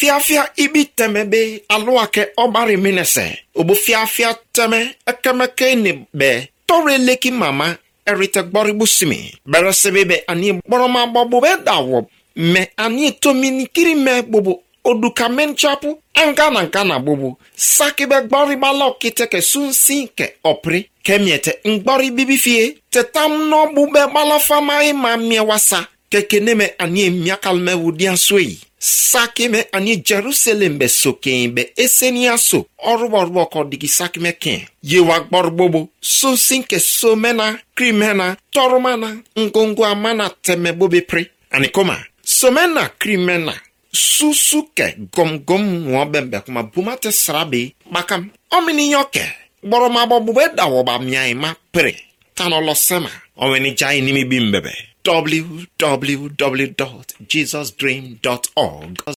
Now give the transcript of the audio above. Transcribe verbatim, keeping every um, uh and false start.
fiafia ibi temebe aluake obari minese obo fiafia teme ekemeke ni be tore leki mama erite gboribu simi beresebebe ani boroma bobo be dawo me ani tomini kiri me bobo oduka menchapu angana ngana bobo sakibe gboriba lokite ke sunsi ke opri kemiete ngbori bibifie tetam no bube balafama ima miewasa kekeneme ani miakalme wudian sui sakime ani Jerusalem be soken be esenia so orubo ko digi sakime ken yewa gborbobo so sinke so mena krimena tormana ngongo amana teme bobe pre ani koma so mena krimena susuke gom gom wobembe kuma bumate srabe bakam omini yoke boroma bobo be dawo ba miai ma pre tanolo sema oweni jai nimi bimbebe w w w dot jesus dream dot org